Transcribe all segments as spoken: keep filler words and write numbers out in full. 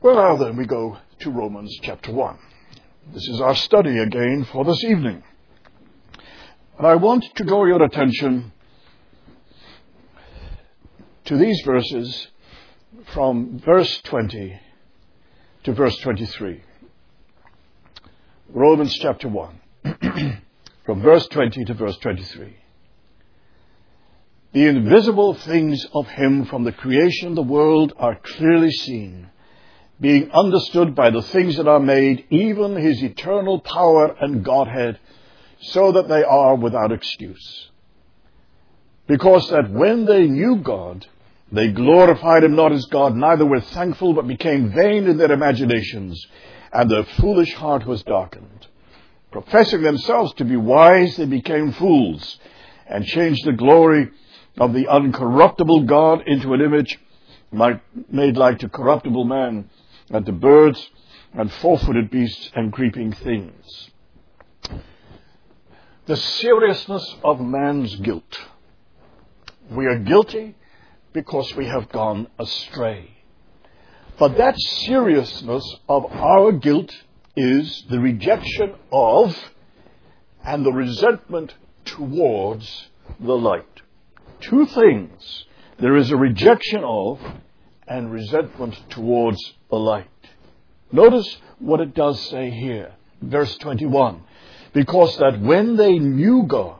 Well, now then, we go to Romans chapter one. This is our study again for this evening. And I want to draw your attention to these verses from verse twenty to verse twenty-three. Romans chapter one, from verse twenty to verse twenty-three. The invisible things of him from the creation of the world are clearly seen, being understood by the things that are made, even his eternal power and Godhead, so that they are without excuse. Because that when they knew God, they glorified him not as God, neither were thankful, but became vain in their imaginations, and their foolish heart was darkened. Professing themselves to be wise, they became fools, and changed the glory of the uncorruptible God into an image made like to corruptible man, and to birds, and four-footed beasts, and creeping things. The seriousness of man's guilt. We are guilty because we have gone astray. But that seriousness of our guilt is the rejection of and the resentment towards the light. Two things. There is a rejection of and resentment towards the light. Notice what it does say here. Verse twenty-one. Because that when they knew God,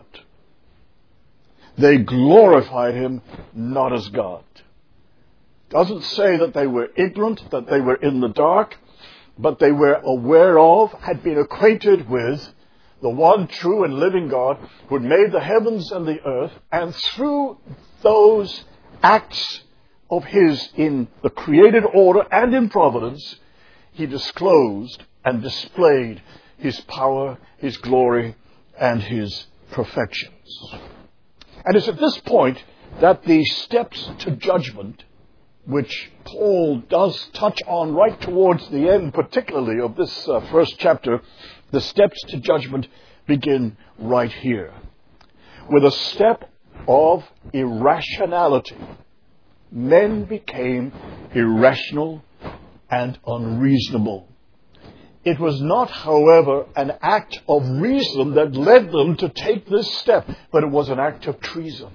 they glorified him not as God. Doesn't say that they were ignorant, that they were in the dark, but they were aware of, had been acquainted with the one true and living God who had made the heavens and the earth, and through those acts of his in the created order and in providence, he disclosed and displayed his power, his glory, and his perfections. And it's at this point that the steps to judgment, which Paul does touch on right towards the end, particularly of this uh, first chapter, the steps to judgment begin right here. With a step of irrationality. Men became irrational and unreasonable. It was not, however, an act of reason that led them to take this step, but it was an act of treason.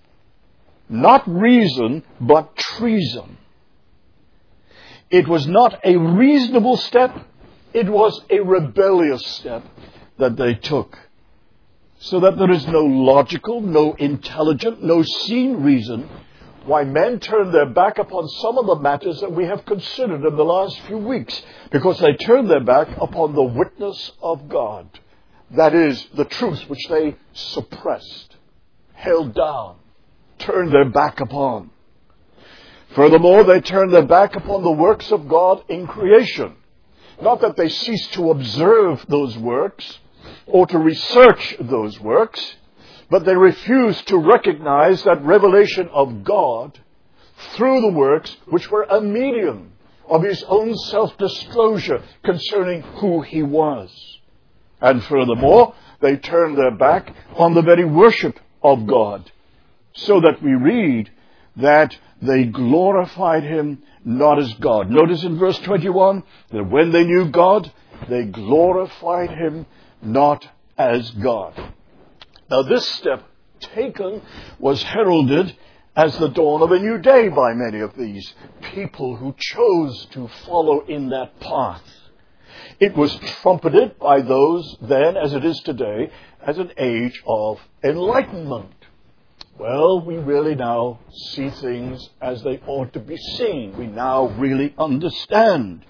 Not reason, but treason. It was not a reasonable step, it was a rebellious step that they took. So that there is no logical, no intelligent, no seen reason why men turn their back upon some of the matters that we have considered in the last few weeks, because they turn their back upon the witness of God. That is, the truth which they suppressed, held down, turned their back upon. Furthermore, they turn their back upon the works of God in creation. Not that they cease to observe those works or to research those works, but they refuse to recognize that revelation of God through the works which were a medium of his own self-disclosure concerning who he was. And furthermore, they turn their back on the very worship of God, so that we read that they glorified him not as God. Notice in verse twenty-one that when they knew God, they glorified him not as God. Now this step taken was heralded as the dawn of a new day by many of these people who chose to follow in that path. It was trumpeted by those then, as it is today, as an age of enlightenment. Well, we really now see things as they ought to be seen. We now really understand.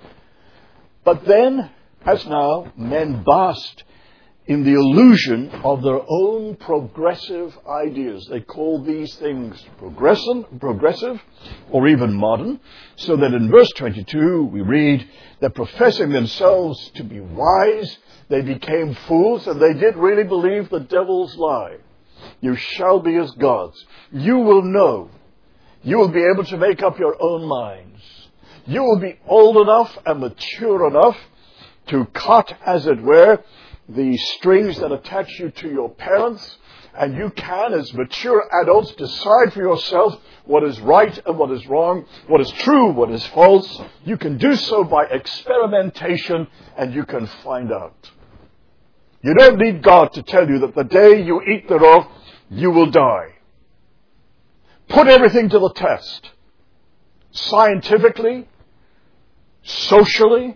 But then, as now, men basked in the illusion of their own progressive ideas. They call these things progressive, progressive, or even modern, so that in verse twenty-two we read that professing themselves to be wise, they became fools, and they did really believe the devil's lie. You shall be as gods. You will know. You will be able to make up your own minds. You will be old enough and mature enough to cut, as it were, the strings that attach you to your parents and you can, as mature adults, decide for yourself what is right and what is wrong, what is true, what is false. You can do so by experimentation, and you can find out. You don't need God to tell you that the day you eat thereof, you will die. Put everything to the test. Scientifically, socially,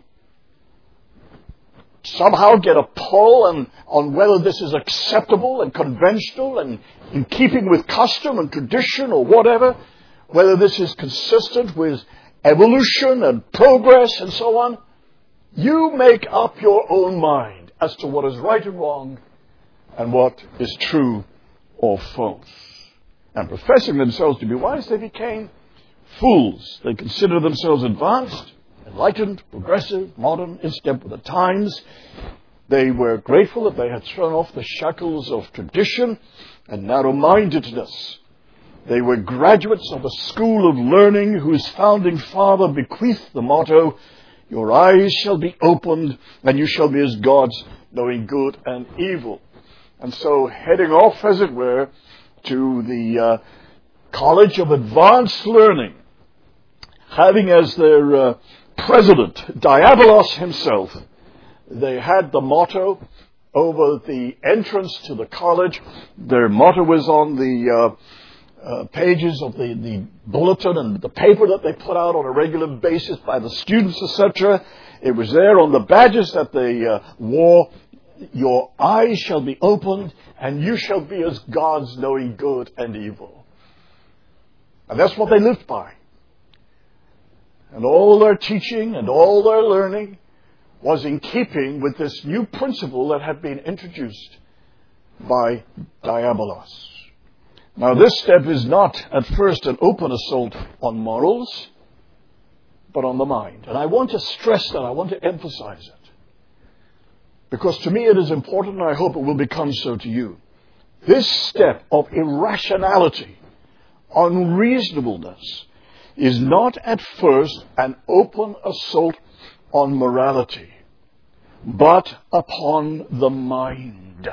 somehow get a poll on, on whether this is acceptable and conventional and in keeping with custom and tradition or whatever, whether this is consistent with evolution and progress and so on. You make up your own mind as to what is right and wrong and what is true or false. And professing themselves to be wise, they became fools. They considered themselves advanced, enlightened, progressive, modern, in step with the times. They were grateful that they had thrown off the shackles of tradition and narrow-mindedness. They were graduates of a school of learning whose founding father bequeathed the motto, "Your eyes shall be opened, and you shall be as gods, knowing good and evil." And so, heading off, as it were, to the uh, College of Advanced Learning, having as their uh, president Diabolos himself, they had the motto over the entrance to the college. Their motto was on the uh, uh, pages of the, the bulletin and the paper that they put out on a regular basis by the students, et cetera. It was there on the badges that they uh, wore. "Your eyes shall be opened, and you shall be as gods, knowing good and evil." And that's what they lived by. And all their teaching and all their learning was in keeping with this new principle that had been introduced by Diabolos. Now, this step is not at first an open assault on morals, but on the mind. And I want to stress that. I want to emphasize it. Because to me it is important, and I hope it will become so to you. This step of irrationality, unreasonableness, is not at first an open assault on morality, but upon the mind.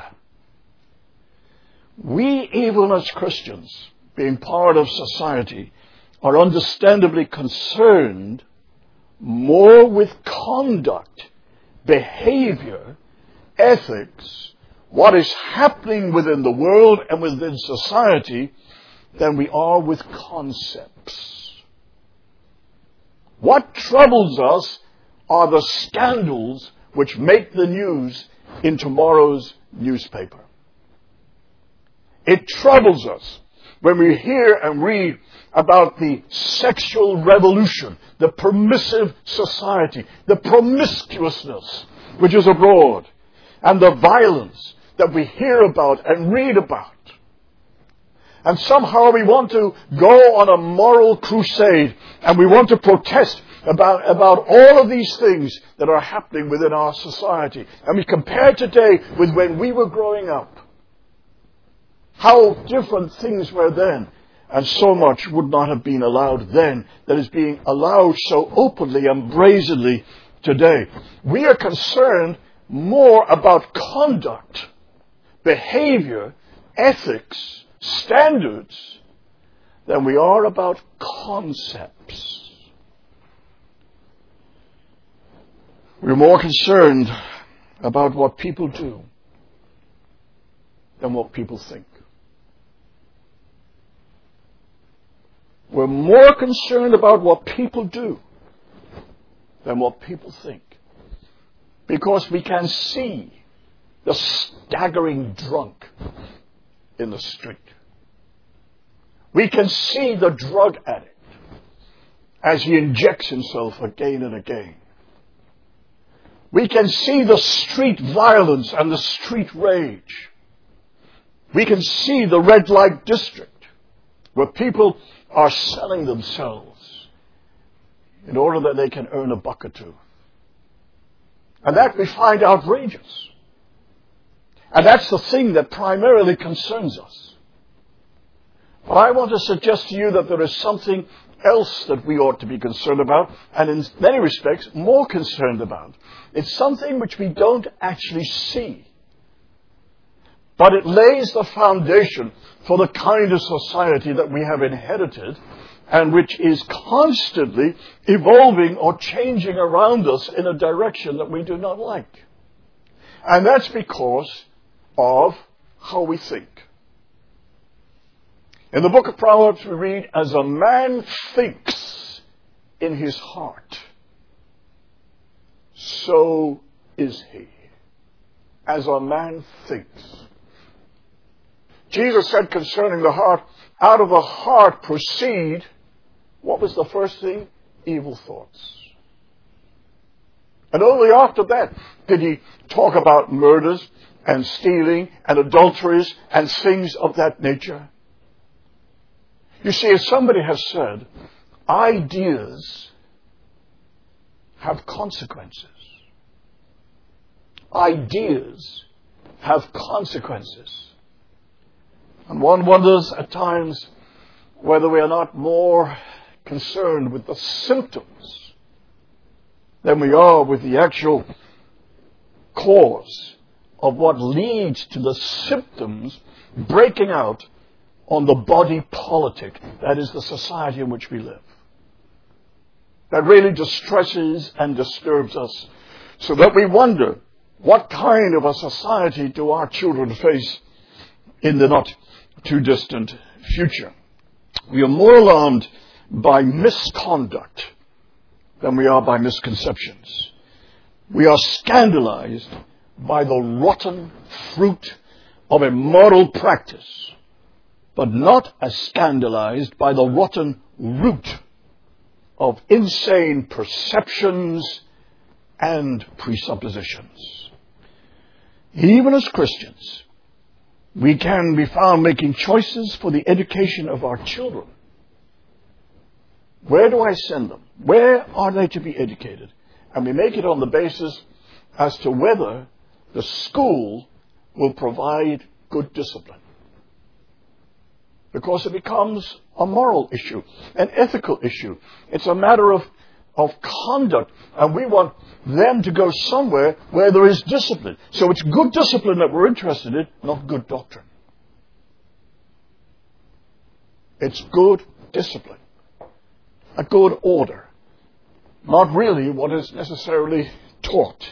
We, even as Christians, being part of society, are understandably concerned more with conduct, behavior, ethics, what is happening within the world and within society, than we are with concepts. What troubles us are the scandals which make the news in tomorrow's newspaper. It troubles us when we hear and read about the sexual revolution, the permissive society, the promiscuousness which is abroad, and the violence that we hear about and read about. And somehow we want to go on a moral crusade, and we want to protest about, about all of these things that are happening within our society. And we compare today with when we were growing up. How different things were then. And so much would not have been allowed then that is being allowed so openly and brazenly today. We are concerned more about conduct, behavior, ethics, standards, than we are about concepts. We're more concerned about what people do than what people think. We're more concerned about what people do than what people think. Because we can see the staggering drunk in the street. We can see the drug addict as he injects himself again and again. We can see the street violence and the street rage. We can see the red light district where people are selling themselves in order that they can earn a buck or two. And that we find outrageous. And that's the thing that primarily concerns us. But I want to suggest to you that there is something else that we ought to be concerned about, and in many respects more concerned about. It's something which we don't actually see, but it lays the foundation for the kind of society that we have inherited and which is constantly evolving or changing around us in a direction that we do not like. And that's because of how we think. In the book of Proverbs we read, as a man thinks in his heart, so is he. As a man thinks. Jesus said concerning the heart, out of the heart proceed, what was the first thing? Evil thoughts. And only after that did he talk about murders and stealing and adulteries and things of that nature. You see, as somebody has said, ideas have consequences. Ideas have consequences. And one wonders at times whether we are not more concerned with the symptoms than we are with the actual cause of what leads to the symptoms breaking out on the body politic, that is the society in which we live. That really distresses and disturbs us, so that we wonder, what kind of a society do our children face in the not too distant future? We are more alarmed by misconduct than we are by misconceptions. We are scandalized by the rotten fruit of immoral practice, but not as scandalized by the rotten root of insane perceptions and presuppositions. Even as Christians, we can be found making choices for the education of our children. Where do I send them? Where are they to be educated? And we make it on the basis as to whether the school will provide good discipline. Because it becomes a moral issue, an ethical issue. It's a matter of, of conduct. And we want them to go somewhere where there is discipline. So it's good discipline that we're interested in, not good doctrine. It's good discipline. A good order. Not really what is necessarily taught.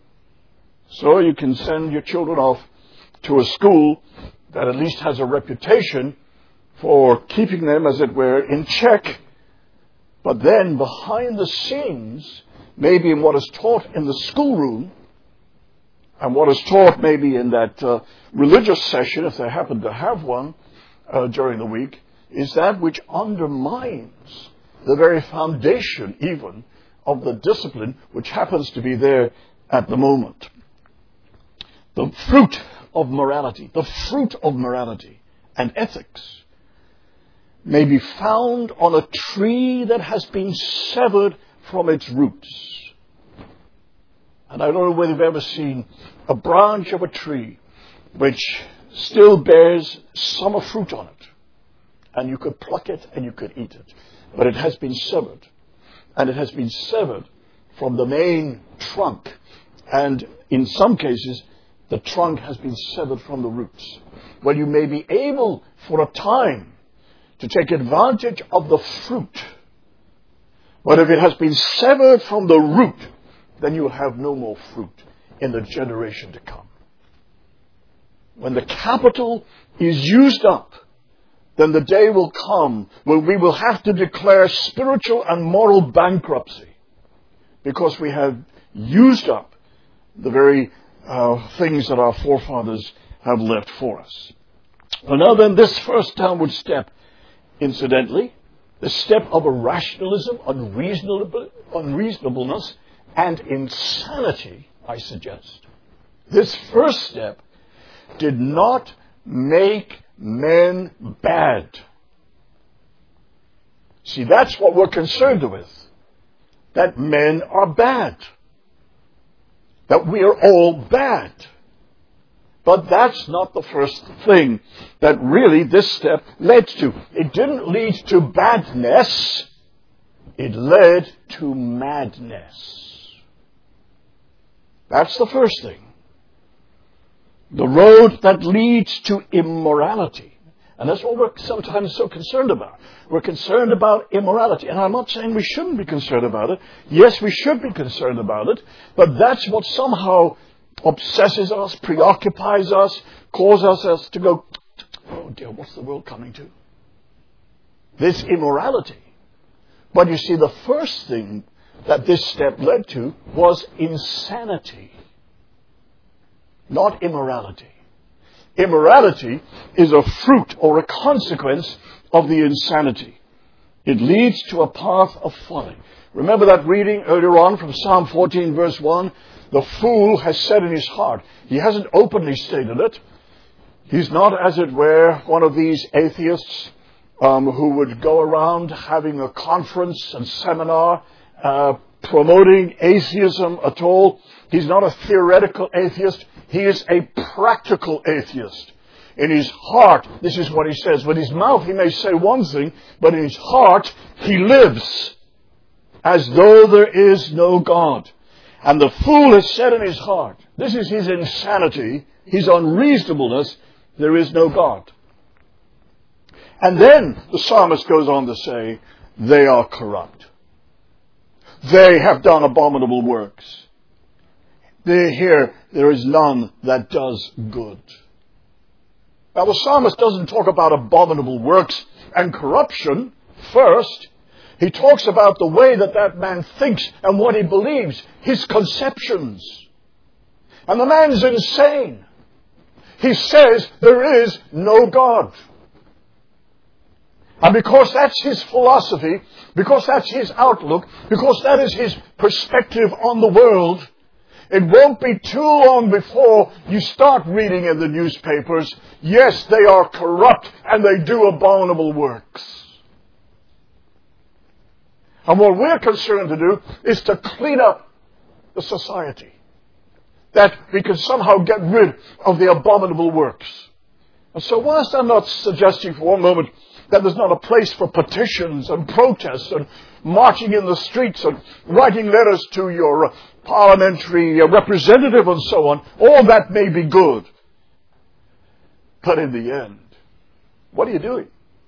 So you can send your children off to a school that at least has a reputation for keeping them, as it were, in check. But then behind the scenes, maybe in what is taught in the schoolroom, and what is taught maybe in that uh, religious session, if they happen to have one uh, during the week, is that which undermines the very foundation even of the discipline which happens to be there at the moment. The fruit of morality, the fruit of morality and ethics may be found on a tree that has been severed from its roots. And I don't know whether you've ever seen a branch of a tree which still bears summer fruit on it. And you could pluck it and you could eat it. But it has been severed. And it has been severed from the main trunk. And in some cases, the trunk has been severed from the roots. Well, you may be able for a time to take advantage of the fruit. But if it has been severed from the root, then you will have no more fruit in the generation to come. When the capital is used up, then the day will come when we will have to declare spiritual and moral bankruptcy because we have used up the very uh, things that our forefathers have left for us. Well, now then, this first downward step, incidentally, the step of irrationalism, unreasonable, unreasonableness, and insanity, I suggest. This first step did not make men bad. See, that's what we're concerned with. That men are bad. That we are all bad. But that's not the first thing that really this step led to. It didn't lead to badness. It led to madness. That's the first thing. The road that leads to immorality. And that's what we're sometimes so concerned about. We're concerned about immorality. And I'm not saying we shouldn't be concerned about it. Yes, we should be concerned about it. But that's what somehow obsesses us, preoccupies us, causes us to go, oh dear, what's the world coming to? This immorality. But you see, the first thing that this step led to was insanity. Not immorality. Immorality is a fruit or a consequence of the insanity. It leads to a path of folly. Remember that reading earlier on from Psalm fourteen verse one? The fool has said in his heart. He hasn't openly stated it. He's not, as it were, one of these atheists um, who would go around having a conference and seminar uh, promoting atheism at all. He's not a theoretical atheist. He is a practical atheist. In his heart, this is what he says. With his mouth he may say one thing, but in his heart he lives as though there is no God. And the fool has said in his heart, this is his insanity, his unreasonableness, there is no God. And then the psalmist goes on to say, they are corrupt. They have done abominable works. They hear there is none that does good. Now the psalmist doesn't talk about abominable works and corruption first. He talks about the way that that man thinks and what he believes, his conceptions. And the man's insane. He says there is no God. And because that's his philosophy, because that's his outlook, because that is his perspective on the world, it won't be too long before you start reading in the newspapers, yes, they are corrupt and they do abominable works. And what we're concerned to do is to clean up the society. That we can somehow get rid of the abominable works. And so whilst I'm not suggesting for one moment that there's not a place for petitions and protests and marching in the streets and writing letters to your parliamentary representative and so on, all that may be good. But in the end, what are you doing?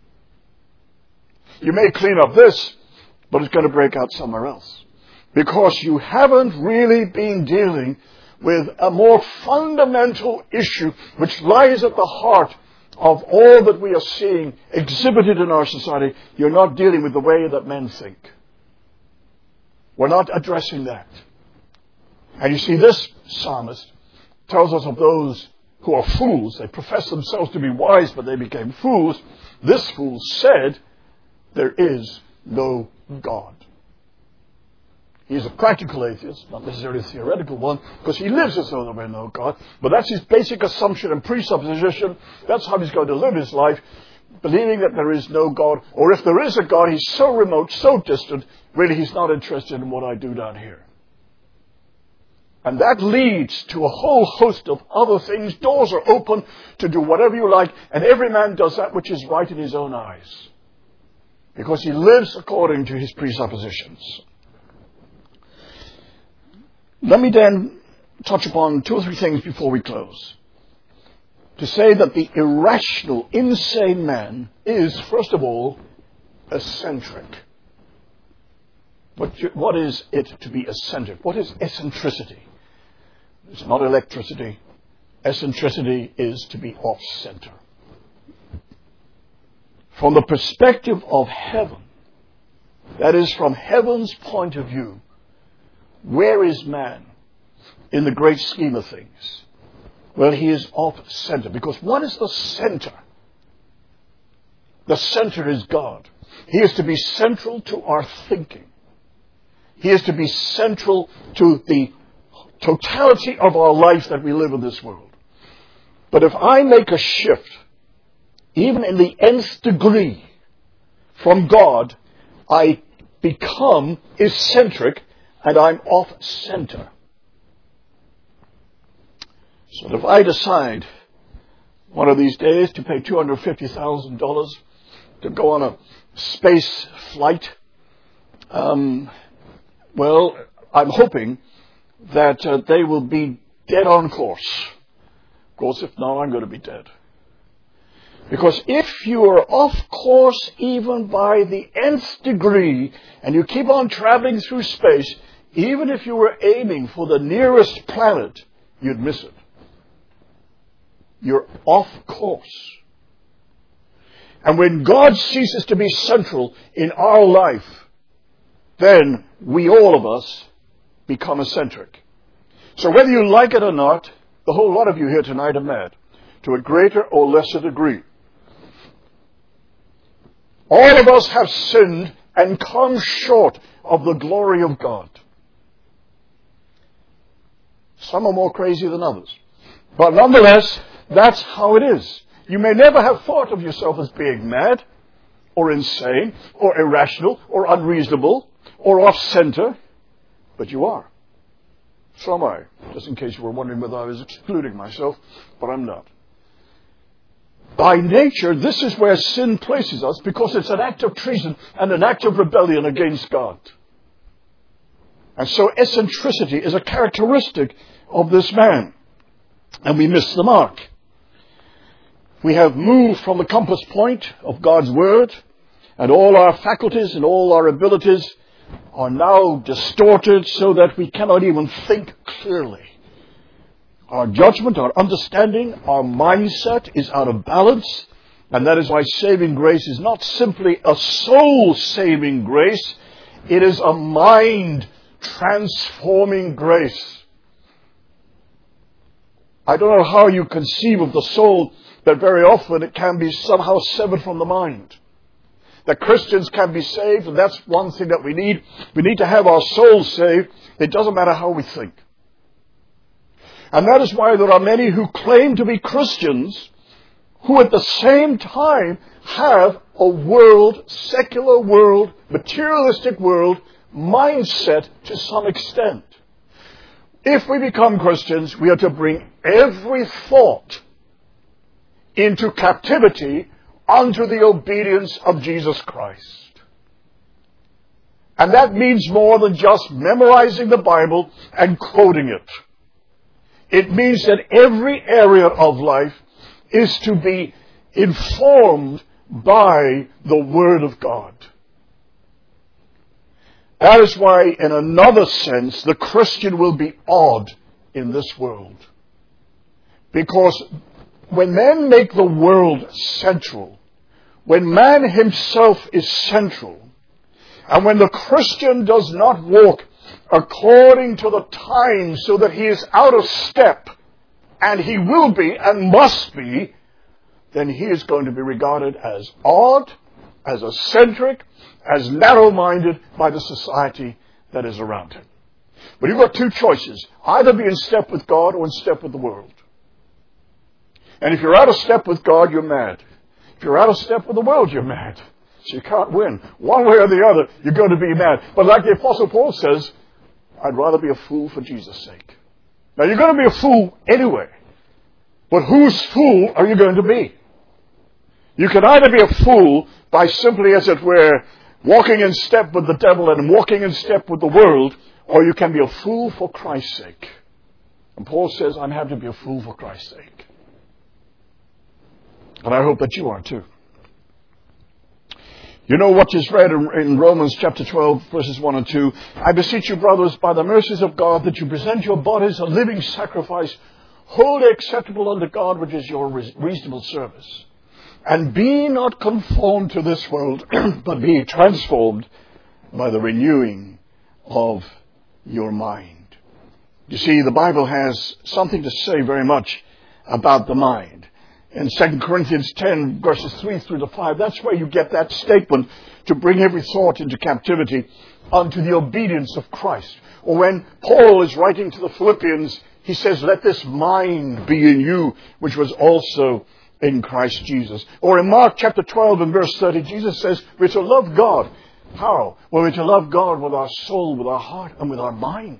You may clean up this, but it's going to break out somewhere else. Because you haven't really been dealing with a more fundamental issue which lies at the heart of all that we are seeing exhibited in our society. You're not dealing with the way that men think. We're not addressing that. And you see, this psalmist tells us of those who are fools. They profess themselves to be wise, but they became fools. This fool said, there is no God. He's a practical atheist, not necessarily a theoretical one, because he lives as though there were no God. But that's his basic assumption and presupposition. That's how he's going to live his life, believing that there is no God. Or if there is a God, he's so remote, so distant, really he's not interested in what I do down here. And that leads to a whole host of other things. Doors are open to do whatever you like, and every man does that which is right in his own eyes. Because he lives according to his presuppositions. Let me then touch upon two or three things before we close. To say that the irrational, insane man is, first of all, eccentric. What, what is it to be eccentric? What is eccentricity? It's not electricity. Eccentricity is to be off-center. From the perspective of heaven, that is, from heaven's point of view, where is man in the great scheme of things? Well, he is off-center. Because what is the center? The center is God. He is to be central to our thinking. He is to be central to the totality of our life that we live in this world. But if I make a shift, even in the nth degree, from God, I become eccentric and I'm off-center. So if I decide one of these days to pay two hundred fifty thousand dollars to go on a space flight, um, well, I'm hoping that uh, they will be dead on course Of course, if not, I'm going to be dead. Because if you are off course even by the nth degree, and you keep on traveling through space, even if you were aiming for the nearest planet, you'd miss it. You're off course. And when God ceases to be central in our life, then we, all of us, become eccentric. So whether you like it or not, the whole lot of you here tonight are mad, to a greater or lesser degree. All of us have sinned and come short of the glory of God. Some are more crazy than others. But nonetheless, that's how it is. You may never have thought of yourself as being mad, or insane, or irrational, or unreasonable, or off-center, but you are. So am I, just in case you were wondering whether I was excluding myself, but I'm not. By nature, this is where sin places us, because it's an act of treason and an act of rebellion against God. And so eccentricity is a characteristic of this man, and we miss the mark. We have moved from the compass point of God's Word, and all our faculties and all our abilities are now distorted so that we cannot even think clearly. Our judgment, our understanding, our mindset is out of balance, and that is why saving grace is not simply a soul-saving grace, it is a mind-transforming grace. I don't know how you conceive of the soul, that very often it can be somehow severed from the mind. That Christians can be saved, and that's one thing that we need. We need to have our souls saved. It doesn't matter how we think. And that is why there are many who claim to be Christians who at the same time have a world, secular world, materialistic world mindset to some extent. If we become Christians, we are to bring every thought into captivity unto the obedience of Jesus Christ. And that means more than just memorizing the Bible and quoting it. It means that every area of life is to be informed by the Word of God. That is why, in another sense, the Christian will be odd in this world. Because when men make the world central, when man himself is central, and when the Christian does not walk according to the times so that he is out of step, and he will be and must be, then he is going to be regarded as odd, as eccentric, as narrow-minded by the society that is around him. But you've got two choices. Either be in step with God or in step with the world. And if you're out of step with God, you're mad. If you're out of step with the world, you're mad. So you can't win. One way or the other, you're going to be mad. But like the Apostle Paul says, I'd rather be a fool for Jesus' sake. Now, you're going to be a fool anyway. But whose fool are you going to be? You can either be a fool by simply, as it were, walking in step with the devil and walking in step with the world, or you can be a fool for Christ's sake. And Paul says, I'm happy to be a fool for Christ's sake. And I hope that you are too. You know what is read in Romans chapter twelve, verses one and two. I beseech you, brothers, by the mercies of God, that you present your bodies a living sacrifice, wholly acceptable unto God, which is your reasonable service. And be not conformed to this world, but be transformed by the renewing of your mind. You see, the Bible has something to say very much about the mind. In Second Corinthians ten, verses three through to five, that's where you get that statement to bring every thought into captivity unto the obedience of Christ. Or when Paul is writing to the Philippians, he says, let this mind be in you, which was also in Christ Jesus. Or in Mark chapter twelve and verse thirty, Jesus says, we're to love God. How? Well, we're to love God with our soul, with our heart, and with our minds.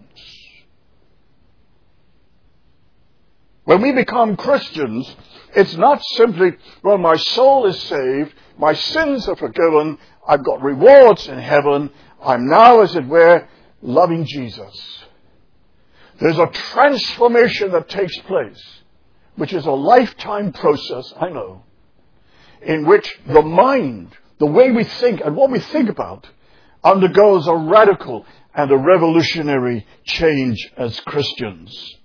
When we become Christians, it's not simply, well, my soul is saved, my sins are forgiven, I've got rewards in heaven, I'm now, as it were, loving Jesus. There's a transformation that takes place which is a lifetime process, I know, in which the mind, the way we think and what we think about, undergoes a radical and a revolutionary change as Christians.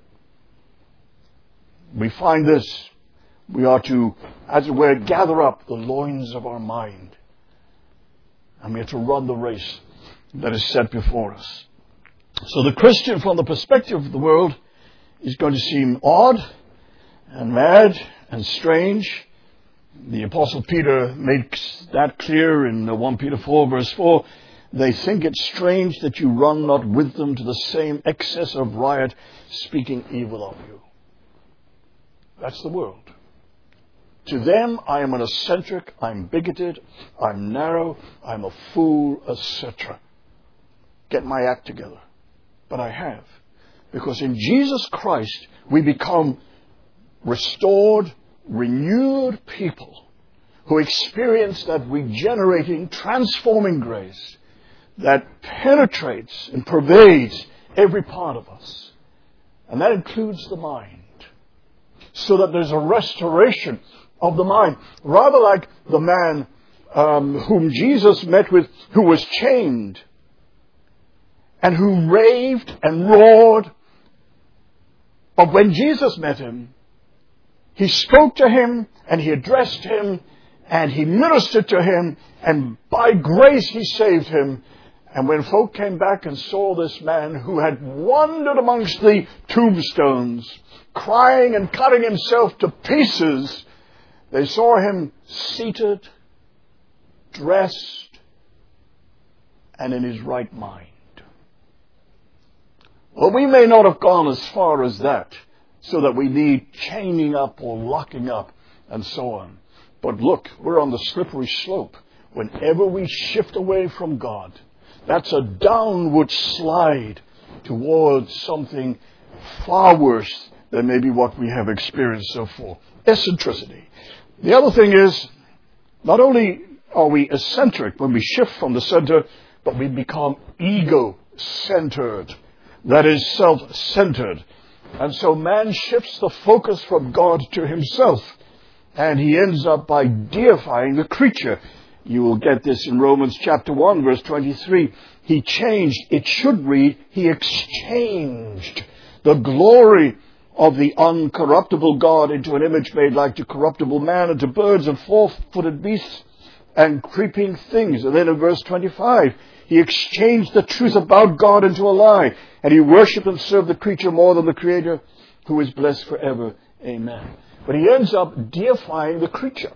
We find this. We are to, as it were, gather up the loins of our mind. And we are to run the race that is set before us. So the Christian, from the perspective of the world, is going to seem odd and mad and strange. The Apostle Peter makes that clear in First Peter four, verse four. They think it strange that you run not with them to the same excess of riot, speaking evil of you. That's the world. To them, I am an eccentric, I'm bigoted, I'm narrow, I'm a fool, et cetera. Get my act together. But I have. Because in Jesus Christ, we become restored, renewed people who experience that regenerating, transforming grace that penetrates and pervades every part of us. And that includes the mind. So that there's a restoration of the mind. Rather like the man um, whom Jesus met with, who was chained and who raved and roared. But when Jesus met him, he spoke to him and he addressed him and he ministered to him, and by grace he saved him. And when folk came back and saw this man who had wandered amongst the tombstones, crying and cutting himself to pieces, they saw him seated, dressed, and in his right mind. Well, we may not have gone as far as that, so that we need chaining up or locking up and so on. But look, we're on the slippery slope. Whenever we shift away from God, that's a downward slide towards something far worse than maybe what we have experienced so far. Eccentricity. The other thing is, not only are we eccentric when we shift from the center, but we become ego-centered. That is, self-centered. And so man shifts the focus from God to himself. And he ends up by deifying the creature. You will get this in Romans chapter one, verse twenty-three. He changed, it should read, he exchanged the glory of the uncorruptible God into an image made like to corruptible man, and to birds and four-footed beasts and creeping things. And then in verse twenty-five, he exchanged the truth about God into a lie, and he worshipped and served the creature more than the Creator, who is blessed forever. Amen. But he ends up deifying the creature.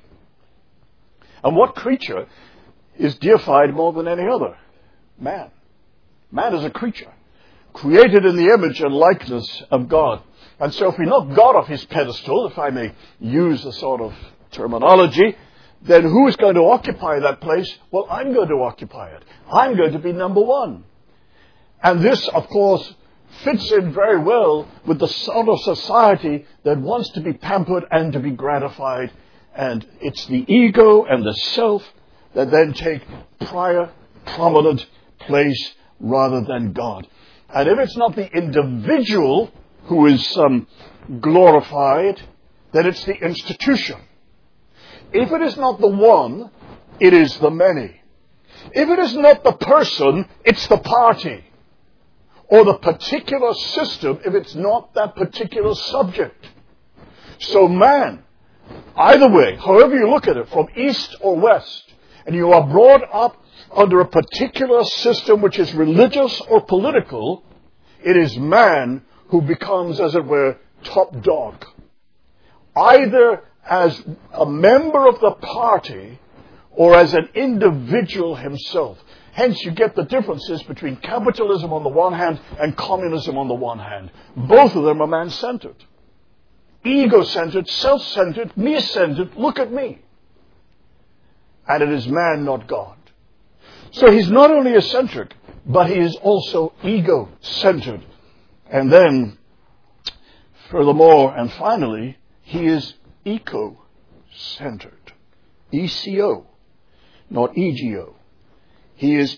And what creature is deified more than any other? Man. Man is a creature, created in the image and likeness of God. And so if we knock God off his pedestal, if I may use the sort of terminology, then who is going to occupy that place? Well, I'm going to occupy it. I'm going to be number one. And this, of course, fits in very well with the sort of society that wants to be pampered and to be gratified. And it's the ego and the self that then take prior, prominent place rather than God. And if it's not the individual who is um, glorified, then it's the institution. If it is not the one, it is the many. If it is not the person, it's the party. Or the particular system, if it's not that particular subject. So man, either way, however you look at it, from east or west, and you are brought up under a particular system which is religious or political, it is man who becomes, as it were, top dog. Either as a member of the party or as an individual himself. Hence you get the differences between capitalism on the one hand and communism on the one hand. Both of them are man-centered. Ego-centered, self-centered, me-centered, look at me. And it is man, not God. So he's not only eccentric, but he is also ego-centered. And then, furthermore and finally, he is eco-centered. E C O, not E G O. He is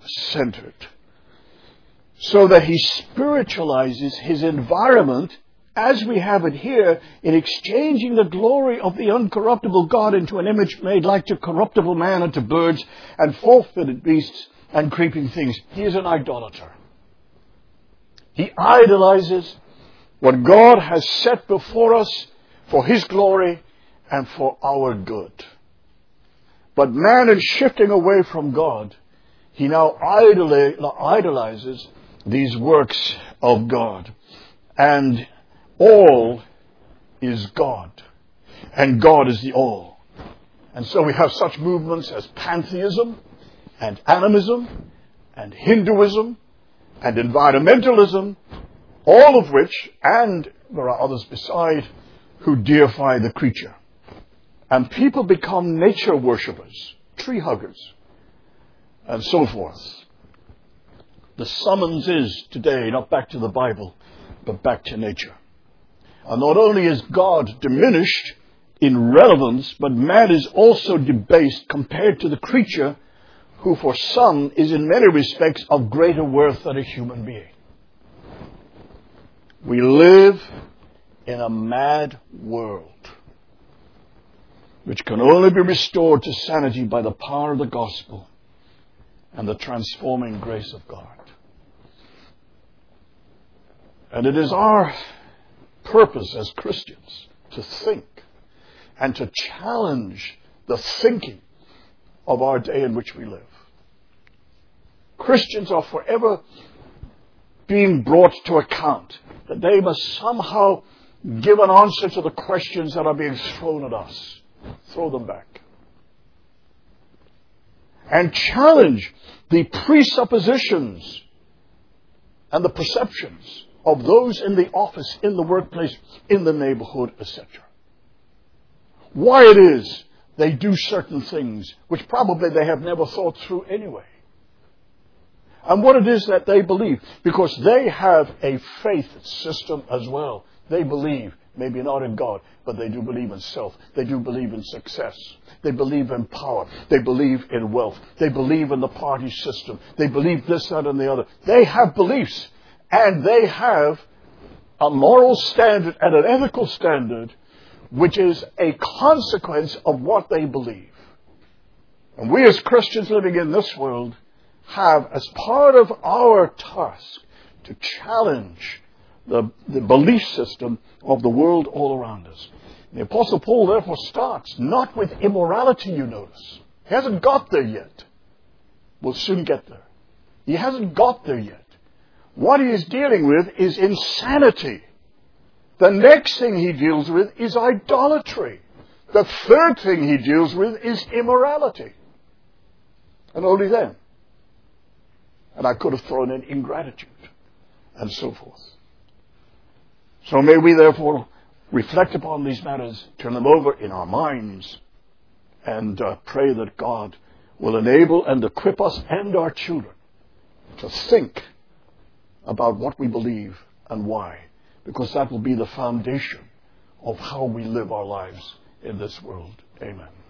eco-centered. So that he spiritualizes his environment as we have it here, in exchanging the glory of the uncorruptible God into an image made like to corruptible man and to birds and four-footed beasts and creeping things. He is an idolater. He idolizes what God has set before us for His glory and for our good. But man, in shifting away from God, he now idolizes these works of God. And all is God. And God is the all. And so we have such movements as pantheism and animism and Hinduism and environmentalism, all of which, and there are others beside, who deify the creature. And people become nature worshippers, tree huggers, and so forth. The summons is today not back to the Bible, but back to nature. And not only is God diminished in relevance, but man is also debased compared to the creature, who for some is in many respects of greater worth than a human being. We live in a mad world, which can only be restored to sanity by the power of the gospel and the transforming grace of God. And it is our purpose as Christians to think and to challenge the thinking of our day in which we live. Christians are forever being brought to account that they must somehow give an answer to the questions that are being thrown at us. Throw them back. And challenge the presuppositions and the perceptions of those in the office, in the workplace, in the neighborhood, et cetera. Why it is they do certain things which probably they have never thought through anyway. And what it is that they believe, because they have a faith system as well. They believe, maybe not in God, but they do believe in self. They do believe in success. They believe in power. They believe in wealth. They believe in the party system. They believe this, that, and the other. They have beliefs. And they have a moral standard and an ethical standard which is a consequence of what they believe. And we as Christians living in this world have, as part of our task, to challenge the, the belief system of the world all around us. The Apostle Paul therefore starts not with immorality, you notice. He hasn't got there yet. We'll soon get there. He hasn't got there yet. What he is dealing with is insanity. The next thing he deals with is idolatry. The third thing he deals with is immorality. And only then. And I could have thrown in ingratitude and so forth. So may we therefore reflect upon these matters, turn them over in our minds, and uh, pray that God will enable and equip us and our children to think about what we believe and why, because that will be the foundation of how we live our lives in this world. Amen.